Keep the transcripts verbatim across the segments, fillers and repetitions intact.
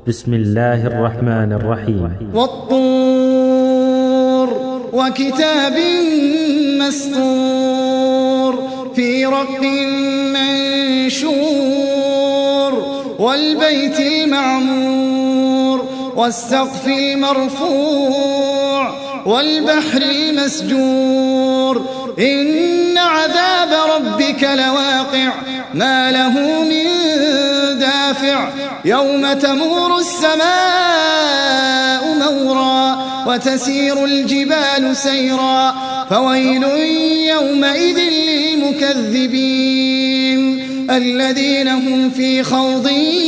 بسم الله الرحمن الرحيم. والطور وكتاب مسطور في رق منشور والبيت المعمور والسقف المرفوع والبحر المسجور إن عذاب ربك لواقع ما له من دافع يوم تمور السماء مورا وتسير الجبال سيرا فويل يومئذ للمكذبين الذين هم في خوض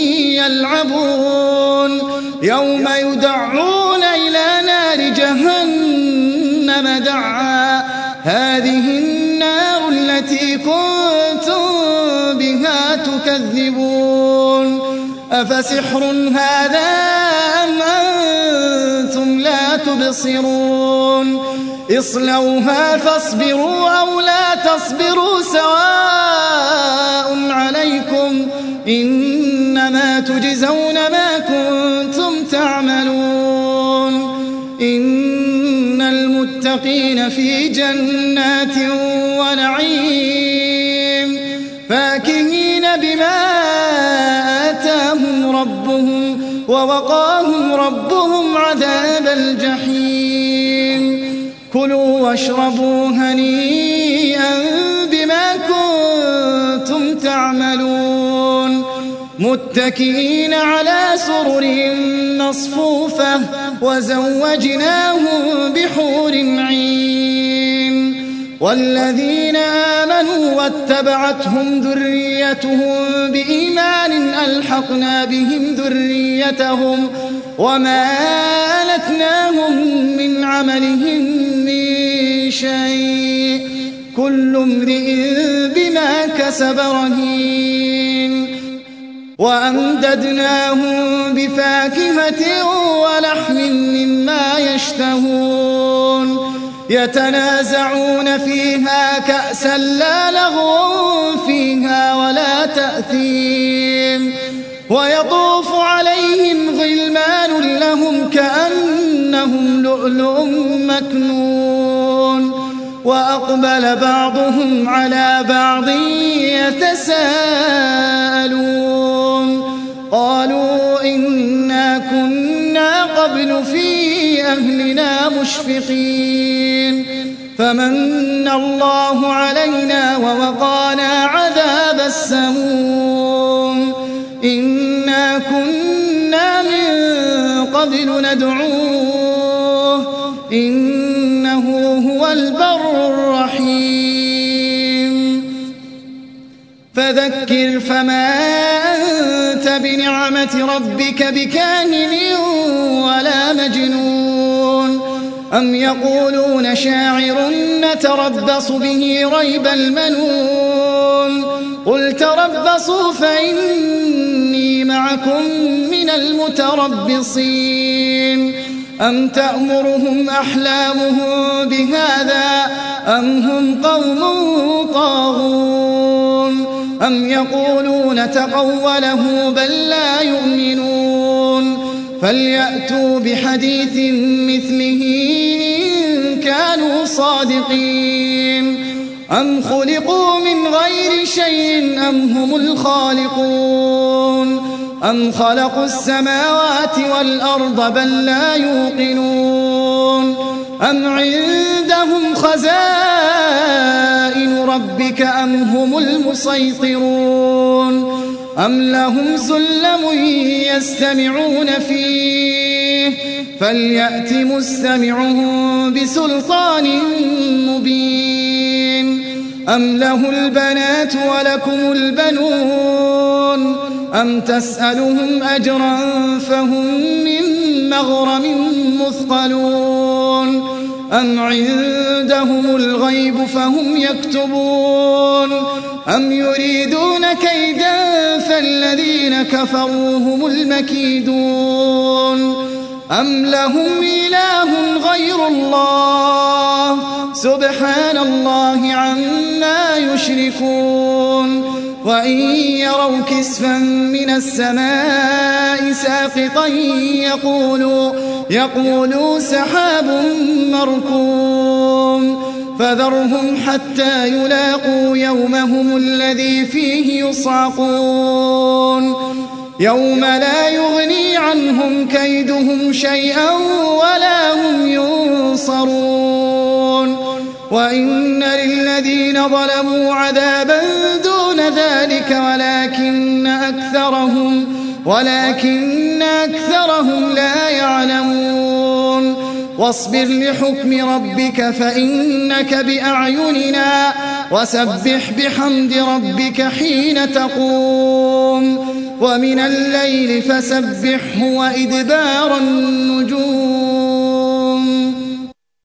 يلعبون يوم يدعون إلى نار جهنم دعا هذه النار التي كنتم بها تكذبون أفسحر هذا أم أنتم لا تبصرون اصلوها فاصبروا أو لا تصبروا سواء عليكم إنما تجزون ما كنتم تعملون إن المتقين في جنات ونعيم فاكهين بما آتاهم ربهم ووقاهم ربهم عذاب الجحيم كلوا واشربوا هنيئا بما كنتم تعملون متكئين على سرر مصفوفة وزوجناهم بحور عين والذين آمنوا واتبعتهم ذريتهم بإيمان ألحقنا بهم ذريتهم وما ألتناهم من عملهم من شيء كل امرئ بما كسب رهين وأمددناهم بفاكهة ولحم مما يشتهون يتنازعون فيها كأسا لا لغو فيها ولا تأثيم ويطوف عليهم غلمان لهم كأنهم لؤلؤ مكنون وأقبل بعضهم على بعض يتساءلون قالوا إنا كنا قبل في أهلنا مشفقين فمن الله علينا ووقانا عذاب السموم إنا كنا من قبل ندعوه إنه هو البر الرحيم فذكر فما أنت بنعمة ربك بكاهن ولا مجنون أم يقولون شاعر نتربص به ريب المنون قل تربصوا فإني معكم من المتربصين أم تأمرهم أحلامهم بهذا أم هم قوم طاغون أم يقولون تقوله بل لا يؤمنون فليأتوا بحديث مثله إن كانوا صادقين أم خلقوا من غير شيء أم هم الخالقون أم خلقوا السماوات والأرض بل لا يوقنون أم عندهم خزائن ربك أم هم المسيطرون أم لهم سلم يستمعون فيه فليأت مستمعهم بسلطان مبين أم له البنات ولكم البنون أم تسألهم أجرا فهم من مغرم مثقلون أم عندهم الغيب فهم يكتبون أم يريدون كيدا فالذين كفروا هم المكيدون أم لهم إله غير الله سبحان الله عما يشركون وإن يروا كسفا من السماء ساقطا يقولوا, يقولوا سحاب مركوم فذرهم حتى يلاقوا يومهم الذي فيه يصعقون يوم لا يغني عنهم كيدهم شيئا ولا هم ينصرون وإن للذين ظلموا عذابا دون ذلك ولكن أكثرهم, ولكن أكثرهم لا يعلمون واصبر لحكم ربك فإنك بأعيننا وسبح بحمد ربك حين تقوم ومن الليل فسبحه وإدبار النجوم